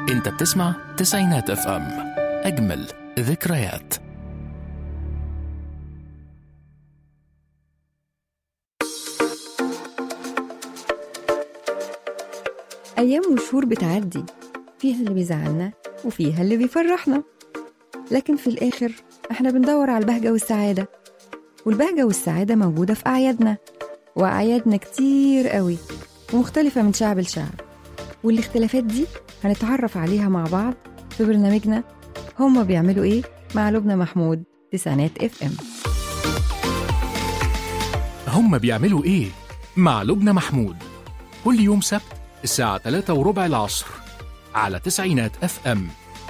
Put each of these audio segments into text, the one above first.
انت بتسمع تسعينات اف ام، اجمل ذكريات. أيام وشهور بتعدي، فيها اللي بيزعلنا وفيها اللي بيفرحنا، لكن في الآخر احنا بندور على البهجة والسعادة. والبهجة والسعادة موجودة في أعيادنا، وأعيادنا كتير قوي ومختلفة من شعب لشعب، والاختلافات دي هنتعرف عليها مع بعض في برنامجنا هما بيعملوا إيه مع لبنى محمود، تسعينات اف ام. هم بيعملوا ايه مع لبنى محمود، كل يوم سبت الساعة 3:15 العصر على تسعينات اف ام.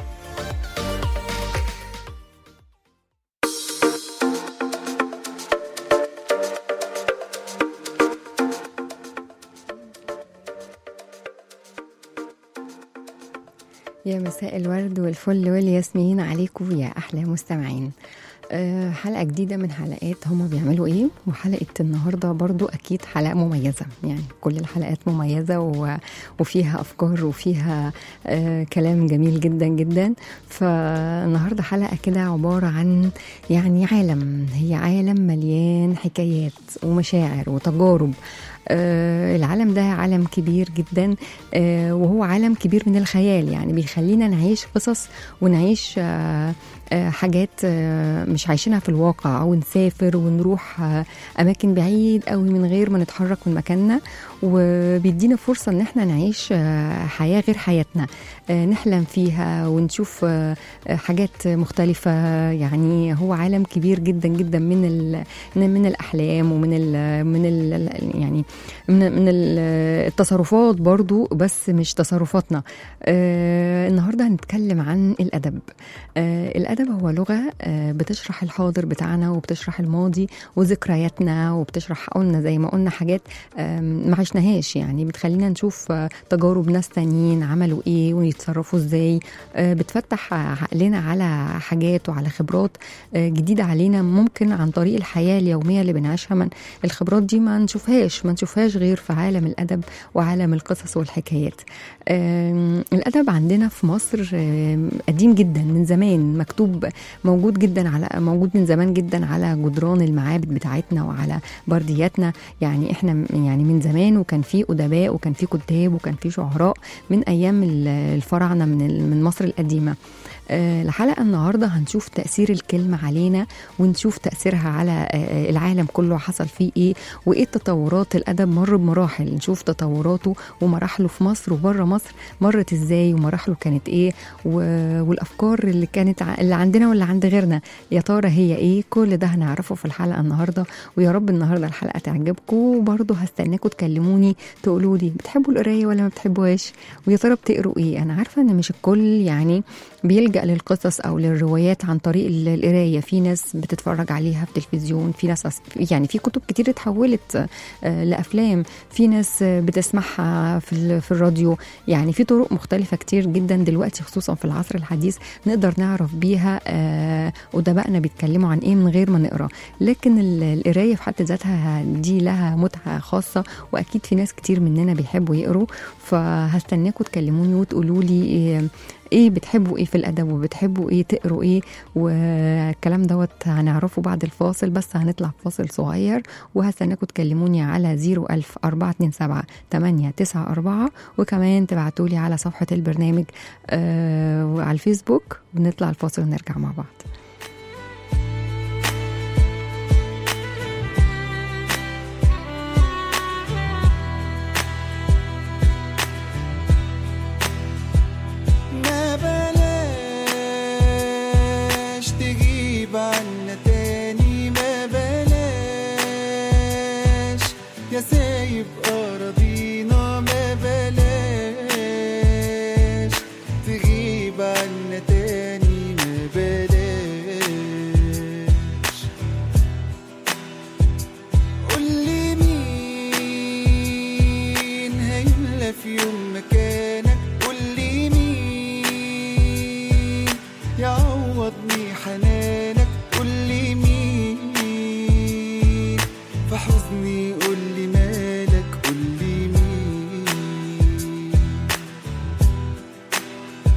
يا مساء الورد والفل والياسمين عليكم يا أحلى مستمعين. حلقة جديدة من حلقات هما بيعملوا ايه، وحلقة النهاردة برضو أكيد حلقة مميزة، يعني كل الحلقات مميزة وفيها أفكار وفيها كلام جميل جدا جدا. فالنهاردة حلقة كده عبارة عن يعني عالم، هي عالم مليان حكايات ومشاعر وتجارب. العالم ده عالم كبير جدا، وهو عالم كبير من الخيال، يعني بيخلينا نعيش قصص ونعيش حاجات مش عايشينها في الواقع، أو نسافر ونروح أماكن بعيد قوي من غير ما نتحرك من مكاننا، وبيدينا فرصة ان احنا نعيش حياة غير حياتنا، نحلم فيها ونشوف حاجات مختلفة. يعني هو عالم كبير جدا جدا من الأحلام ومن يعني من التصرفات برضو، بس مش تصرفاتنا. النهاردة هنتكلم عن الأدب. الأدب هو لغة بتشرح الحاضر بتاعنا، وبتشرح الماضي وذكرياتنا، وبتشرح قلنا زي ما قلنا حاجات ما عشناهاش، يعني بتخلينا نشوف تجارب ناس تانيين عملوا ايه ويتصرفوا ازاي. بتفتح عقلنا على حاجات وعلى خبرات جديدة علينا، ممكن عن طريق الحياة اليومية اللي بنعيشها من الخبرات دي ما نشوفهاش غير في عالم الأدب وعالم القصص والحكايات. الأدب عندنا في مصر قديم جدا، من زمان مكتوب، موجود من زمان جدا على جدران المعابد بتاعتنا وعلى بردياتنا. يعني احنا يعني من زمان، وكان في أدباء وكان في كتاب وكان في شعراء من أيام الفراعنة من مصر القديمة. الحلقة النهاردة هنشوف تأثير الكلمة علينا، ونشوف تأثيرها على العالم كله حصل فيه ايه، وايه تطورات الأدب مر بمراحل، نشوف تطوراته ومراحله في مصر وبره مصر مرت ازاي، ومراحله كانت ايه، والأفكار اللي عندنا واللي عند غيرنا يا ترى هي ايه. كل ده هنعرفه في الحلقة النهاردة، ويا رب النهاردة الحلقة تعجبكم. وبرضه هستناكم تكلموني تقولوا لي بتحبوا القراية ولا ما بتحبوهاش، ويا ترى بتقروا ايه. انا عارفة ان مش الكل يعني بيلجأ للقصص أو للروايات عن طريق القراية، في ناس بتتفرج عليها في التلفزيون، في ناس يعني في كتب كتير اتحولت لأفلام، في ناس بتسمعها في الراديو. يعني في طرق مختلفة كتير جدا دلوقتي، خصوصا في العصر الحديث، نقدر نعرف بيها أدبائنا بيتكلموا عن إيه من غير ما نقرأ. لكن القراية في حد ذاتها دي لها متعة خاصة، وأكيد في ناس كتير مننا بيحبوا يقروا. فهستناكم تكلموني وتقولوا لي ايه بتحبوا ايه في الادب، وبتحبوا ايه تقروا ايه، والكلام دوت هنعرفه بعد الفاصل. بس هنطلع فاصل صغير، وهستناكم تكلموني على 01427 وكمان تبعتولي على صفحة البرنامج وعلى الفيسبوك. ونطلع الفاصل ونرجع مع بعض. عنا تاني، ما بلاش يا سايب أراضينا، ما بلاش تغيب عنا تاني، ما بلاش. قولي مين هيملى في يوم مكانك، قولي مين يعوضني حنانك، قولي مين في حزني، قولي مالك، قولي مين.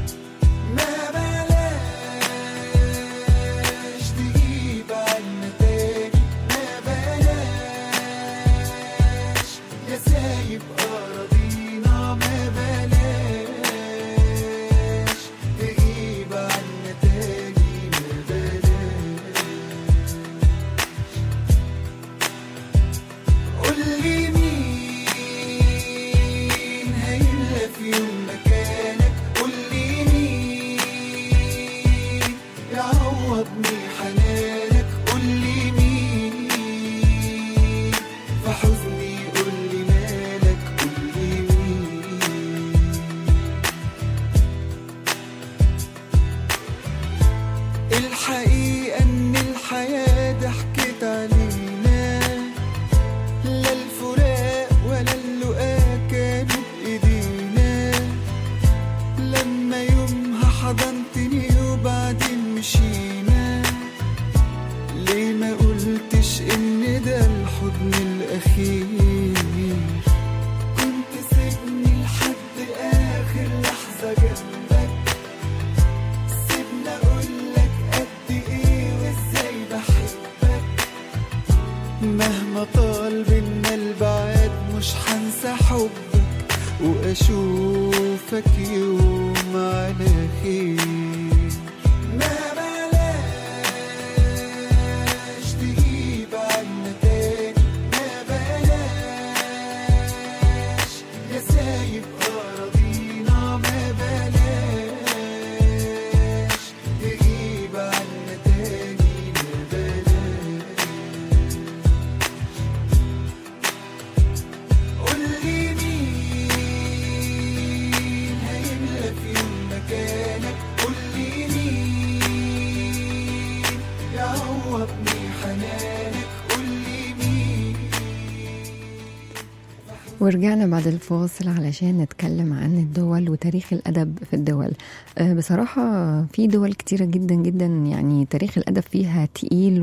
انسى حبك واشوفك يوم على خير. ما بلاش تجيب عنا تاني، ما بلاش يا سايب أراضينا، ما بلاش تجيب عنا تاني، ما بلاش. قولي مين هيملى في يوم مكانك، قولي مين يعوضني حنانك، قولي مين. ورجعنا بعد الفاصل علشان نتكلم عن الدول وتاريخ الأدب في الدول. بصراحة في دول كتيرة جدا جدا يعني تاريخ الأدب فيها تقيل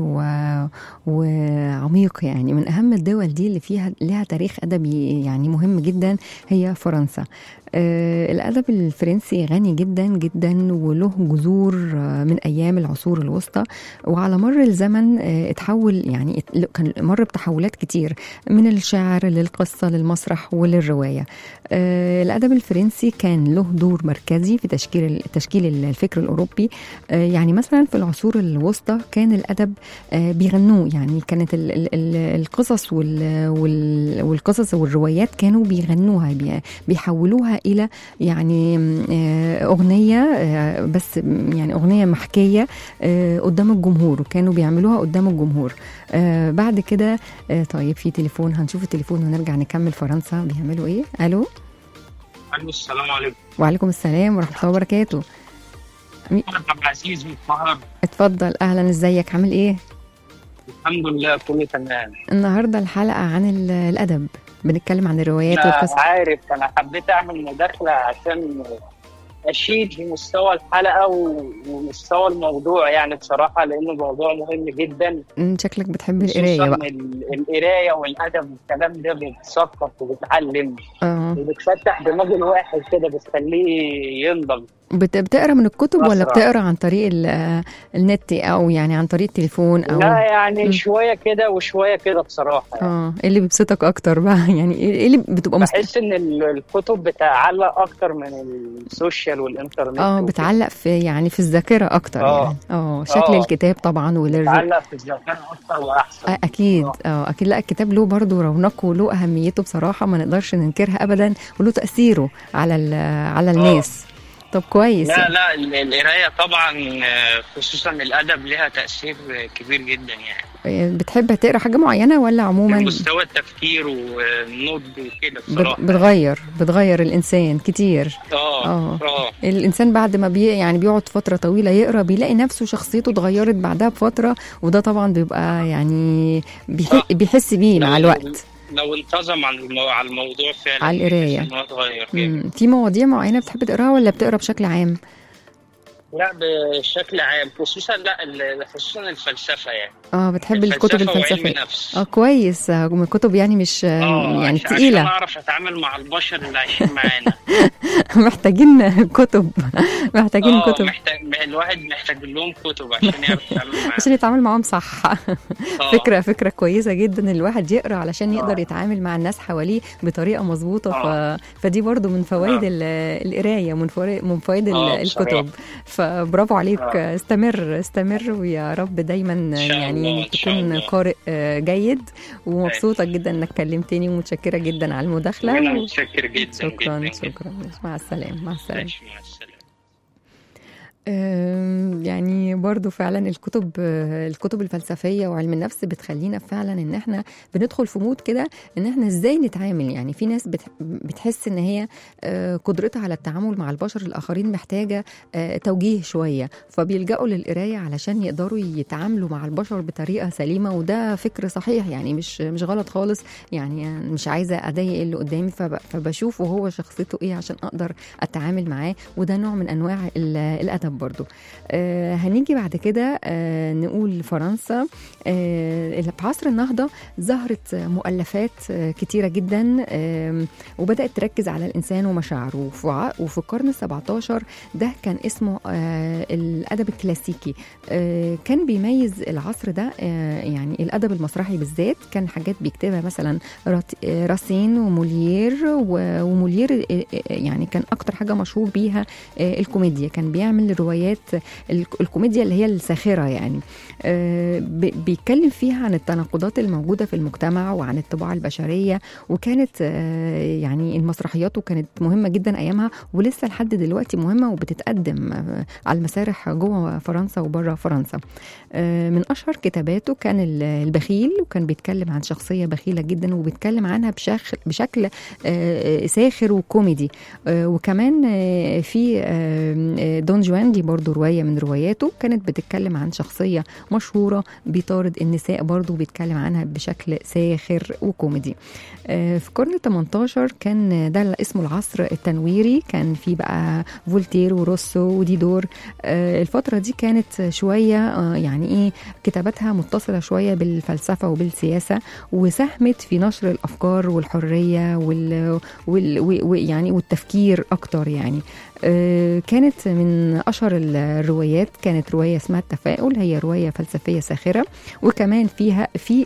وعميق. يعني من أهم الدول دي اللي فيها لها تاريخ أدبي يعني مهم جدا هي فرنسا. الأدب الفرنسي غني جدا جدا وله جذور من أيام العصور الوسطى، وعلى مر الزمن اتحول يعني كان مر بتحولات كتير من الشعر للقصة للمسرح وللرواية. الأدب الفرنسي كان له دور مركزي في تشكيل الفكر الأوروبي. يعني مثلا في العصور الوسطى كان الأدب بيغنوه، يعني كانت القصص والقصص والروايات كانوا بيغنوها، بيحولوها إلى يعني أغنية، بس يعني أغنية محكية قدام الجمهور، وكانوا بيعملوها قدام الجمهور. بعد كده طيب في تليفون، هنشوف التليفون ونرجع نكمل فرنسا بيعملوا إيه. ألو. السلام عليكم. وعليكم السلام ورحمة الله وبركاته. عبد العزيز من القاهرة. اتفضل، أهلا، ازيك، عامل إيه؟ الحمد لله كله تمام. النهاردة الحلقة عن الأدب، بنتكلم عن الروايات والقصص. عارف أنا حبيت أعمل مداخلة عشان أشيد في مستوى الحلقة ومستوى الموضوع، يعني بصراحة لأنه موضوع مهم جدا. شكلك بتحب القراية بقى. القراية والأدب والكلام ده بتثقف وبتعلم وبتفتح دماغ الواحد كده، بتخليه ينضج. بتقرا من الكتب ولا بتقرا عن طريق النت او يعني عن طريق التليفون او؟ لا يعني شويه كده وشويه كده بصراحه. ايه اللي بيبسطك اكتر بقى؟ يعني ايه اللي بتبقى بحس ان الكتب بتعلق اكتر من السوشيال والانترنت. بتعلق في يعني في الذاكره اكتر. يعني شكل الكتاب طبعا بتعلق في الذاكره اكتر واحسن. اكيد. اكيد. لا الكتاب له برضه رونقه وله اهميته بصراحه، ما نقدرش ننكرها ابدا، وله تاثيره على الناس. طب كويس. لا القراية طبعا خصوصا الأدب لها تأثير كبير جدا. يعني بتحب تقرا حاجة معينة ولا عموما؟ مستوى التفكير والنضج وكده بصراحة. بتغير الإنسان كتير. الإنسان بعد ما يعني بيقعد فترة طويلة يقرا بيلاقي نفسه شخصيته اتغيرت بعدها بفترة، وده طبعا بيبقى يعني بيحس بيه مع الوقت. لو انتظم على الموضوع فعلا على القراية. في مواضيع معينة بتحب تقراها ولا بتقرا بشكل عام؟ لا بشكل عام، خصوصا الفلسفة يعني. بتحب الكتب الفلسفية. نفس. كويس. كتب يعني مش يعني تقيلة. عشان اعرف اتعامل مع البشر اللي عايشين معانا. محتاجين كتب. كتب. الواحد محتاج لهم كتب عشان يعرف يتعامل معاهم. عشان يتعامل معاهم صح. فكرة كويسة جدا الواحد يقرا علشان يقدر يتعامل مع الناس حواليه بطريقة مظبوطة. فدي برضو من فوائد القراية، من فوائد الكتب. فبرافو عليك. استمر ويا رب دايما يعني تكون قارئ جيد. ومبسوطة جدا انك كلمتني ومتشكرة جدا على المداخلة. انا متشكر جدا. شكرا. مع السلامة. يعني برضو فعلا الكتب الفلسفية وعلم النفس بتخلينا فعلا ان احنا بندخل في مود كده ان احنا ازاي نتعامل. يعني في ناس بتحس ان هي قدرتها على التعامل مع البشر الاخرين محتاجة توجيه شوية، فبيلجأوا للقراية علشان يقدروا يتعاملوا مع البشر بطريقة سليمة. وده فكر صحيح يعني مش غلط خالص. يعني مش عايزة اضايق اللي قدامي، فبشوفه هو شخصيته ايه عشان اقدر اتعامل معاه. وده نوع من انواع الادب الكتاب برضو. هنيجي بعد كده نقول فرنسا. في عصر النهضة ظهرت مؤلفات كتيرة جدا وبدأت تركز على الإنسان ومشاعره. وفي القرن ال17 ده كان اسمه الأدب الكلاسيكي. كان بيميز العصر ده يعني الأدب المسرحي بالذات، كان حاجات بيكتبها مثلا راسين وموليير. وموليير يعني كان أكتر حاجة مشهور بيها الكوميديا، كان بيعمل روايات الكوميديا اللي هي الساخرة يعني، بيتكلم فيها عن التناقضات الموجودة في المجتمع وعن الطباع البشرية. وكانت يعني المسرحيات كانت مهمة جدا أيامها، ولسه لحد دلوقتي مهمة وبتتقدم على المسارح جوه فرنسا وبره فرنسا. من أشهر كتاباته كان البخيل، وكان بيتكلم عن شخصية بخيلة جدا وبيتكلم عنها بشكل ساخر وكوميدي. وكمان في دون جوان دي برضو رواية من رواياته كانت بتتكلم عن شخصية مشهورة بيطارد النساء، برضو بيتكلم عنها بشكل ساخر وكوميدي. في القرن 18 كان ده اسمه العصر التنويري، كان في بقى فولتير وروسو وديدور. الفترة دي كانت شوية يعني ايه كتاباتها متصلة شوية بالفلسفة وبالسياسة، وساهمت في نشر الأفكار والحرية يعني والتفكير أكتر يعني. كانت من أشهر الروايات كانت رواية اسمها التفاؤل، هي رواية فلسفية ساخرة. وكمان فيها في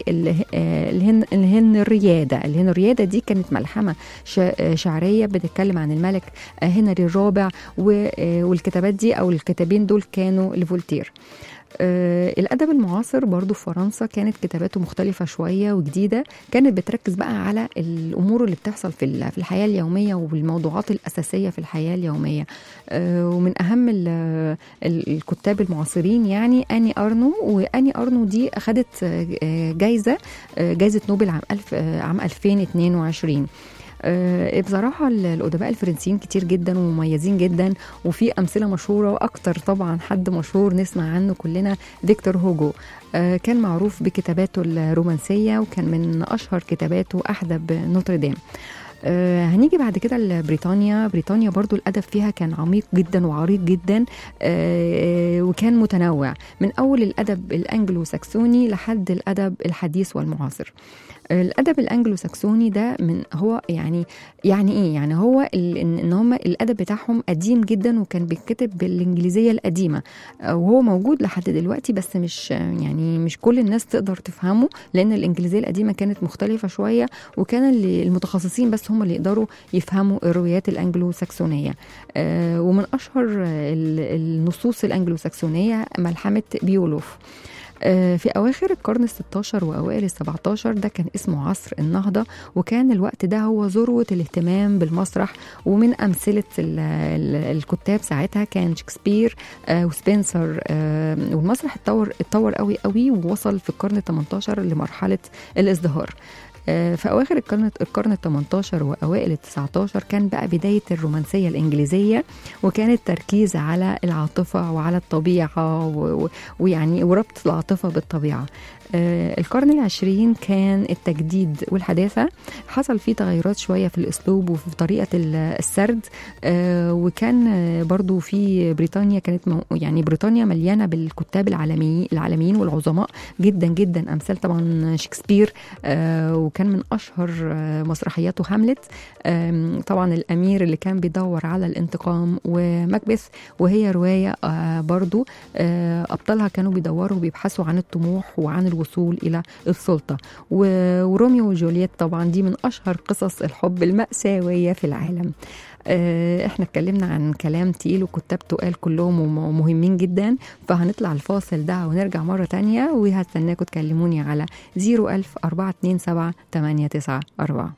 الهنريادة دي كانت ملحمة شعرية بتتكلم عن الملك هنري الرابع، والكتابات دي أو الكتابين دول كانوا لفولتير. الأدب المعاصر برضو في فرنسا كانت كتاباته مختلفة شوية وجديدة، كانت بتركز بقى على الأمور اللي بتحصل في الحياة اليومية والموضوعات الأساسية في الحياة اليومية. ومن أهم الكتاب المعاصرين يعني أني أرنو. وأني أرنو دي أخدت جايزة نوبل عام 2022. بصراحة الأدباء الفرنسيين كتير جدا ومميزين جدا، وفي أمثلة مشهورة، وأكتر طبعا حد مشهور نسمع عنه كلنا فيكتور هوجو. كان معروف بكتاباته الرومانسية، وكان من أشهر كتاباته أحدب نوتردام. هنيجي بعد كده لبريطانيا. بريطانيا برضو الأدب فيها كان عميق جدا وعريق جدا، وكان متنوع من أول الأدب الأنجلو ساكسوني لحد الأدب الحديث والمعاصر. الأدب الأنجلو ساكسوني ده من هو يعني إيه؟ يعني هو إن هم الأدب بتاعهم قديم جدا، وكان بيتكتب بالإنجليزية القديمة، وهو موجود لحد دلوقتي، بس مش كل الناس تقدر تفهمه، لأن الإنجليزية القديمة كانت مختلفة شوية، وكان المتخصصين بس هم اللي يقدروا يفهموا الروايات الأنجلو ساكسونية. ومن أشهر النصوص الأنجلو ساكسونية ملحمة بيولوف. في أواخر القرن ال16 وأوائل ال17 ده كان اسمه عصر النهضة، وكان الوقت ده هو ذروة الاهتمام بالمسرح. ومن أمثلة الكتاب ساعتها كان شكسبير وسبنسر. والمسرح اتطور قوي قوي، ووصل في القرن ال18 لمرحلة الازدهار. في أواخر القرن ال18 وأوائل ال19 كان بقى بداية الرومانسية الإنجليزية، وكان التركيز على العاطفة وعلى الطبيعة ويعني وربط العاطفة بالطبيعة. القرن العشرين كان التجديد والحداثة، حصل فيه تغيرات شوية في الأسلوب وفي طريقة السرد. وكان برضو في بريطانيا، كانت يعني بريطانيا مليانة بالكتاب العالميين والعظماء جدا جدا، أمثال طبعا شكسبير، وكان من أشهر مسرحياته هاملت، طبعا الأمير اللي كان بيدور على الانتقام، وماكبث، وهي رواية برضو أبطالها كانوا بيدوروا وبيبحثوا عن الطموح وعن الوصول إلى السلطة. وروميو وجولييت طبعا دي من أشهر قصص الحب المأساوية في العالم. احنا اتكلمنا عن كلام تقيل وكتاب تقال كلهم مهمين جدا، فهنطلع الفاصل ده ونرجع مرة تانية، وهستناكم تكلموني على 00427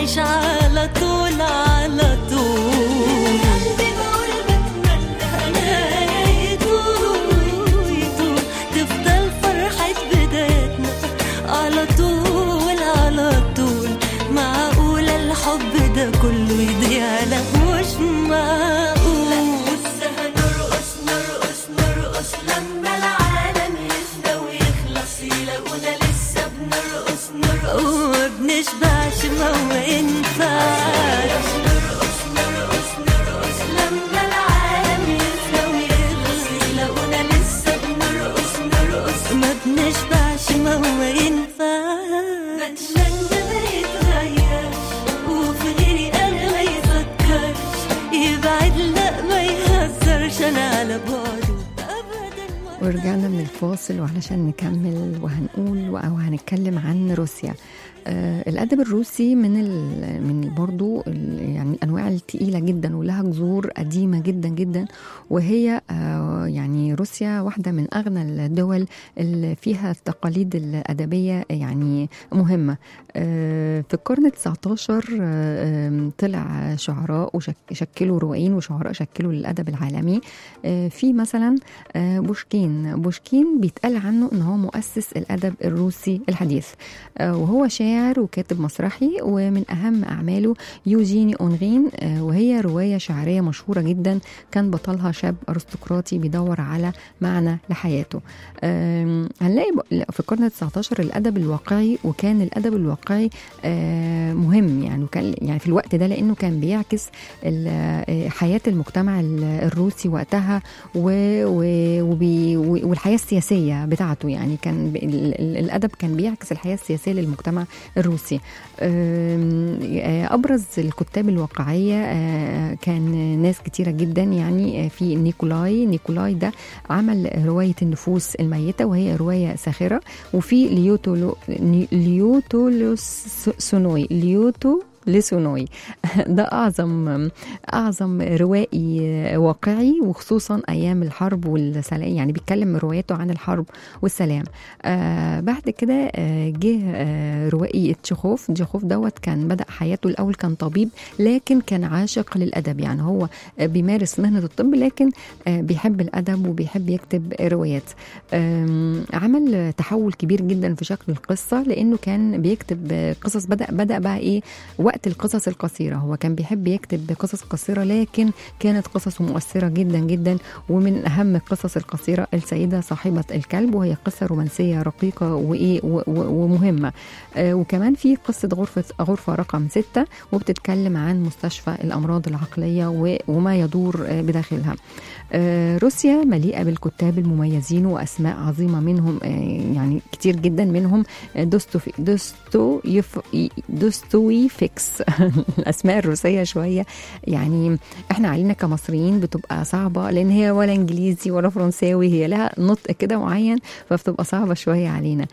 نعيش على طول على طول. قلبي بقول بتمنى هنايا يطول يطول، تفضل فرحة بدايتنا على طول على طول. معقولة الحب ده كله يضيع؟ لا مش معقول. لسه هنرقص نرقص نرقص لما العالم يفنى ويخلص، يلاقونا لسه بنرقص نرقص وما بنشبعش ما ينفعش. نرقص نرقص نرقص لما العالم يفنى ويخلص، يلاقونا لسه بنرقص نرقص ما بنشبعش ما ينفعش. بتمنى ما يتغيرش وفي غيري انا ما يفكرش، يبعد لا ما يهزرش انا على بعده ابدا. ورجعنا من الفاصل وعلشان نكمل وهنقول أو هنتكلم عن روسيا. الأدب الروسي من برضو يعني الأنواع التقيلة جدا ولها جذور قديمة جدا جدا، وهي يعني روسيا واحدة من أغنى الدول اللي فيها التقاليد الأدبية يعني مهمة. في القرن 19 طلع شعراء وشكلوا روائيين وشعراء شكلوا الأدب العالمي. في مثلا بوشكين بيتقال عنه أنه هو مؤسس الأدب الروسي الحديث، وهو شاعر وكاتب مسرحي، ومن أهم أعماله يوجيني أونغين، وهي رواية شعرية مشهورة جدا كان بطلها شاب أرستقراطي بيدور على معنى لحياته. هنلاقي في القرن 19 الأدب الواقعي، وكان الأدب الواقعي مهم يعني، وكان يعني في الوقت ده لأنه كان بيعكس حياة المجتمع الروسي وقتها والحياة السياسية بتاعته. يعني كان الأدب كان بيعكس الحياة السياسية للمجتمع الروسي. أبرز الكتاب الواقعية كان ناس كتيرة جدا، يعني في نيكولاي ده عمل رواية النفوس الميتة وهي رواية ساخرة، وفي ليوتو لسونوي ده أعظم روائي واقعي، وخصوصا أيام الحرب والسلام، يعني بيتكلم رواياته عن الحرب والسلام. بعد كده جه روائي تشيخوف دوت كان بدأ حياته الأول كان طبيب، لكن كان عاشق للأدب، يعني هو بيمارس مهنة الطب لكن بيحب الأدب وبيحب يكتب روايات. عمل تحول كبير جدا في شكل القصة، لأنه كان بيكتب قصص. بدأ بقى إيه وقت القصص القصيرة، هو كان بيحب يكتب قصص قصيرة لكن كانت قصصه مؤثرة جدا جدا. ومن أهم القصص القصيرة السيدة صاحبة الكلب، وهي قصة رومانسية رقيقة ومهمة. وكمان في قصة غرفة رقم 6، وبتتكلم عن مستشفى الأمراض العقلية وما يدور بداخلها. روسيا مليئة بالكتاب المميزين وأسماء عظيمة منهم، يعني كتير جدا منهم دوستويفسكي. الأسماء الروسية شوية يعني احنا علينا كمصريين بتبقى صعبة، لأن هي ولا إنجليزي ولا فرنساوي، هي لها نطق كده معين، فبتبقى صعبة شوية علينا.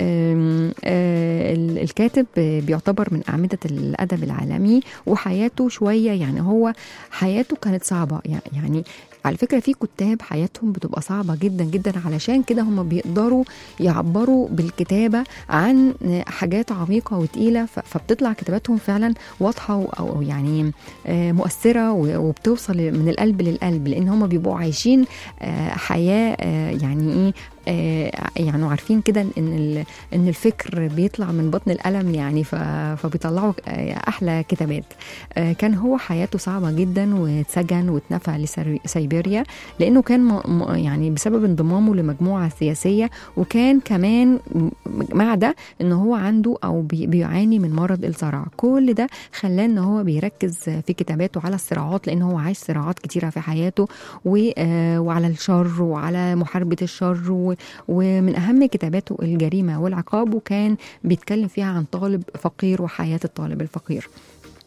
الكاتب بيعتبر من أعمدة الأدب العالمي، وحياته شوية يعني هو حياته كانت صعبة. يعني على فكرة في كتاب حياتهم بتبقى صعبة جدا جدا، علشان كده هم بيقدروا يعبروا بالكتابة عن حاجات عميقة وتقيلة، فبتطلع كتاباتهم فعلا واضحة أو يعني مؤثرة، وبتوصل من القلب للقلب، لأن هم بيبقوا عايشين حياة يعني إيه، يعني عارفين كده ان الفكر بيطلع من بطن القلم، يعني فبيطلعوا احلى كتابات. كان هو حياته صعبه جدا، واتسجن واتنفى لسيبيريا لانه كان يعني بسبب انضمامه لمجموعه سياسيه، وكان كمان مع ده ان هو عنده او بيعاني من مرض الصرع. كل ده خلاه ان هو بيركز في كتاباته على الصراعات، لان هو عايش صراعات كتيره في حياته، وعلى الشر وعلى محاربه الشر. ومن أهم كتاباته الجريمة والعقاب، وكان بيتكلم فيها عن طالب فقير وحياة الطالب الفقير.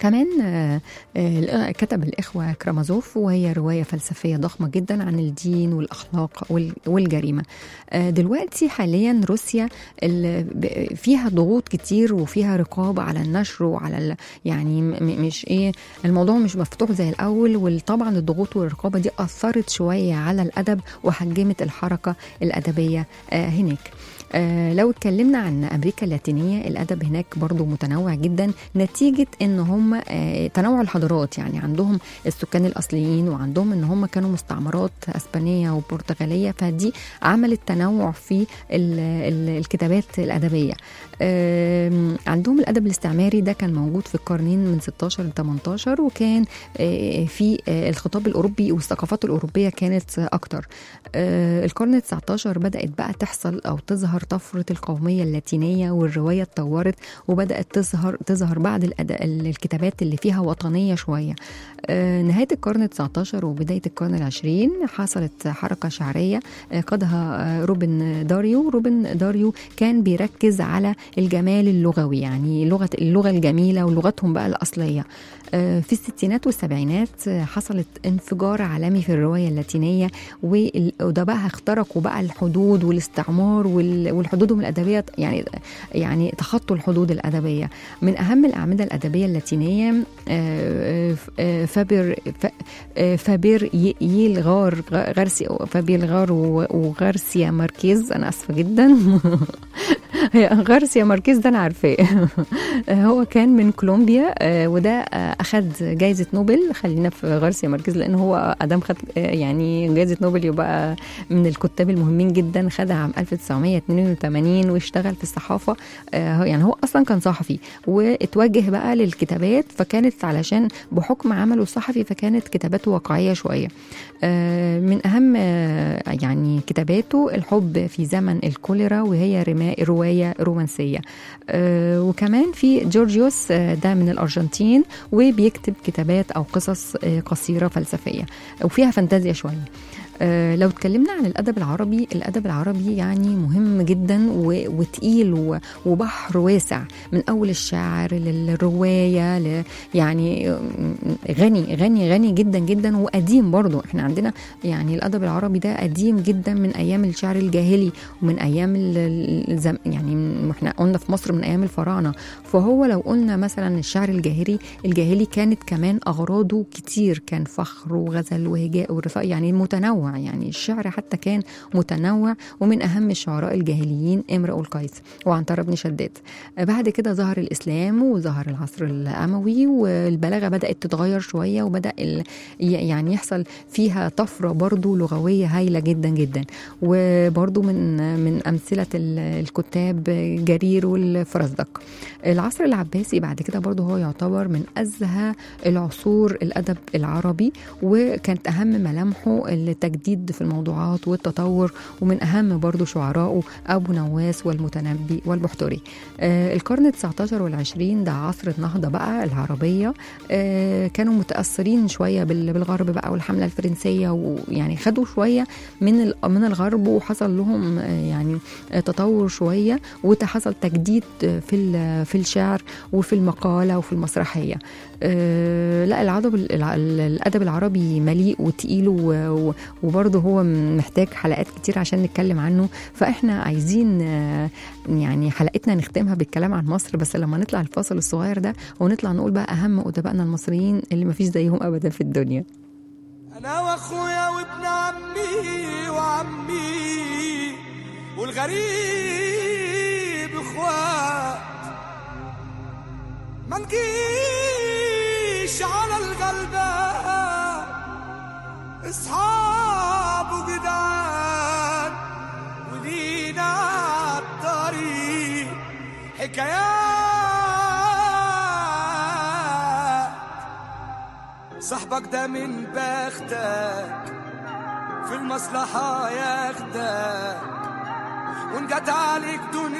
كمان كتب الإخوة كرامازوف، وهي رواية فلسفية ضخمة جدا عن الدين والأخلاق والجريمة. دلوقتي حاليا روسيا فيها ضغوط كتير وفيها رقابة على النشر وعلى يعني مش الموضوع مش مفتوح زي الأول، وطبعا الضغوط والرقابة دي أثرت شوية على الأدب وحجمت الحركة الأدبية هناك. لو اتكلمنا عن أمريكا اللاتينية، الأدب هناك برضو متنوع جدا نتيجة ان هم تنوع الحضارات، يعني عندهم السكان الأصليين وعندهم ان هم كانوا مستعمرات أسبانية وبرتغالية، فدي عملت تنوع في الكتابات الأدبية. عندهم الأدب الاستعماري ده كان موجود في القرنين من 16 ل 18، وكان في الخطاب الأوروبي والثقافات الأوروبية كانت أكتر. القرن 19 بدأت بقى تحصل أو تظهر طفرة القومية اللاتينية، والرواية اتطورت وبدأت تظهر بعض الكتابات اللي فيها وطنية شوية. نهاية القرن 19 وبداية القرن 20 حصلت حركة شعرية قادها روبن داريو كان بيركز على الجمال اللغوي، يعني اللغة الجميلة ولغتهم بقى الأصلية. في الستينات والسبعينات حصلت انفجار عالمي في الرواية اللاتينية، وده بقى اخترقوا بقى الحدود والاستعمار والحدود الأدبية، يعني تخطوا الحدود الأدبية. من أهم الأعمدة الأدبية اللاتينية فابير غار وغارسيا ماركيز. أنا أسفة جدا غارسيا ماركيز ده أنا عارفاه هو كان من كولومبيا، وده أخذ جائزة نوبل. خلينا في غارسيا ماركيز لأنه هو أدام خد يعني جائزة نوبل، يبقى من الكتاب المهمين جدا. خدها عام 1982 واشتغل في الصحافة، يعني هو أصلا كان صحفي واتوجه بقى للكتابات، فكانت علشان بحكم عمله الصحفي فكانت كتاباته واقعية شوية. من أهم يعني كتاباته الحب في زمن الكوليرا، وهي رواية رومانسية. وكمان في جورجيوس ده من الأرجنتين، وبيكتب كتابات أو قصص قصيرة فلسفية وفيها فانتازيا شوية. لو اتكلمنا عن الأدب العربي يعني مهم جدا وتقيل وبحر واسع، من أول الشعر للرواية يعني غني جدا جدا وقديم برضو. احنا عندنا يعني الأدب العربي ده قديم جدا من أيام الشعر الجاهلي ومن أيام يعني احنا قلنا في مصر من أيام الفراعنة. فهو لو قلنا مثلا الشعر الجاهلي كانت كمان أغراضه كتير، كان فخر وغزل وهجاء ورثاء، يعني متنوع، يعني الشعر حتى كان متنوع. ومن أهم الشعراء الجاهليين امرؤ القيس وعنترة بن شداد. بعد كده ظهر الإسلام وظهر العصر الأموي، والبلاغة بدأت تتغير شوية، وبدأ يعني يحصل فيها طفرة برضو لغوية هايلة جدا جدا. وبرضو من أمثلة الكتاب جرير والفرزدق. العصر العباسي بعد كده برضو هو يعتبر من أزهى العصور الأدب العربي، وكانت أهم ملامحه التجديد في الموضوعات والتطور. ومن أهم برضو شعراءه أبو نواس والمتنبي والبحتري. القرن 19 والعشرين ده عصر النهضة بقى العربية. كانوا متأثرين شوية بالغرب بقى والحملة الفرنسية، ويعني خدوا شوية من الغرب، وحصل لهم يعني تطور شوية، وحصل تجديد في الشعر وفي المقالة وفي المسرحية. لا الأدب العربي مليء وتقيل، وبرضه هو محتاج حلقات كتير عشان نتكلم عنه. فإحنا عايزين يعني حلقتنا نختمها بالكلام عن مصر، بس لما نطلع الفاصل الصغير ده ونطلع نقول بقى أهم أدبائنا المصريين اللي مفيش زيهم أبدا في الدنيا. أنا وأخويا وابن عمي وعمي والغريب إخوات، ما نجيش على الغلبان، اصحاب وجدعان، ولينا عالطريق حكايات. صاحبك ده من بختك في المصلحة ياخدك، وإن جت عليك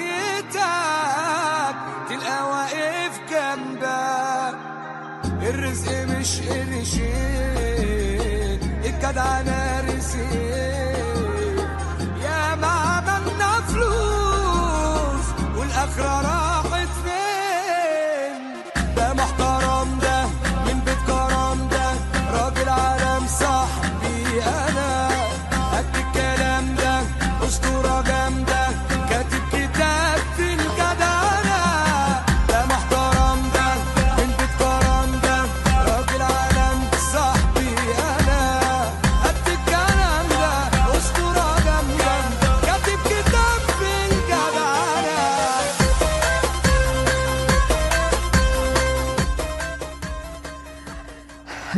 دنيتك تلقى واقف جنبك. الرزق مش قرشين، الجدعنة رزقين. يا ما عملنا فلوس والآخرة راحت فين؟ ده محترم ده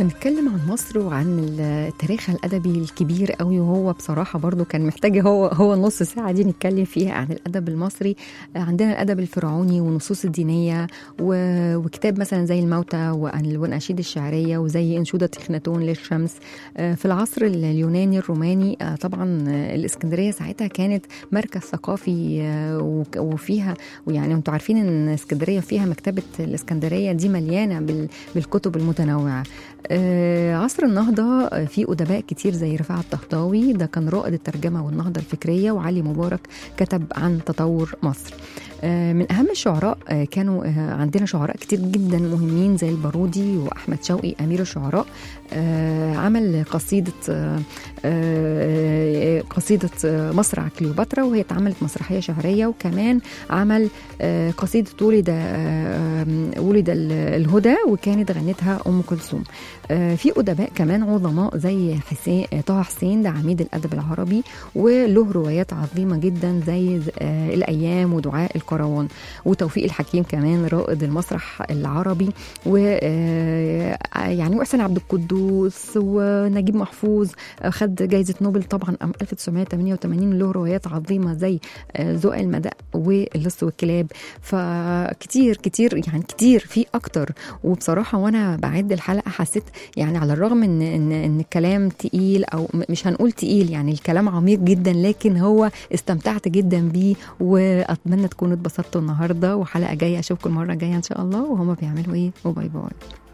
هنتكلم عن مصر وعن التاريخ الأدبي الكبير قوي، وهو بصراحة برضو كان محتاج هو نص ساعة دي نتكلم فيها عن الأدب المصري. عندنا الأدب الفرعوني والنصوص الدينية وكتاب مثلا زي الموتى والأناشيد الشعرية وزي أنشودة إخناتون للشمس. في العصر اليوناني الروماني طبعا الإسكندرية ساعتها كانت مركز ثقافي وفيها، ويعني انتوا عارفين ان اسكندرية فيها مكتبة الإسكندرية دي مليانة بالكتب المتنوعة. عصر النهضة في أدباء كتير زي رفاعة الطهطاوي، ده كان رائد الترجمة والنهضة الفكرية، وعلي مبارك كتب عن تطور مصر. من أهم الشعراء كانوا عندنا شعراء كتير جدا مهمين زي البارودي وأحمد شوقي أمير الشعراء. عمل قصيدة مصرع كليوباترا، وهي اتعملت مسرحية شعرية، وكمان عمل قصيدة ولد الهدى، وكانت غنتها أم كلثوم. في أدباء كمان عظماء زي طه حسين، ده عميد الأدب العربي، وله روايات عظيمة جدا زي الأيام ودعاء الكروان. وتوفيق الحكيم كمان رائد المسرح العربي، يعني وحسن عبد القدوس ونجيب محفوظ خد جايزة نوبل طبعا 1988، له روايات عظيمة زي ذوق المداء واللص والكلاب. فكتير كتير يعني كتير في أكتر. وبصراحة وأنا بعد الحلقة حسيت يعني على الرغم إن الكلام تقيل، أو مش هنقول تقيل، يعني الكلام عميق جدا، لكن هو استمتعت جدا بيه، وأتمنى تكونوا اتبسطتوا النهاردة. وحلقة جاية أشوفكم المرة الجاية إن شاء الله، وهما بيعملوا إيه، وباي باي.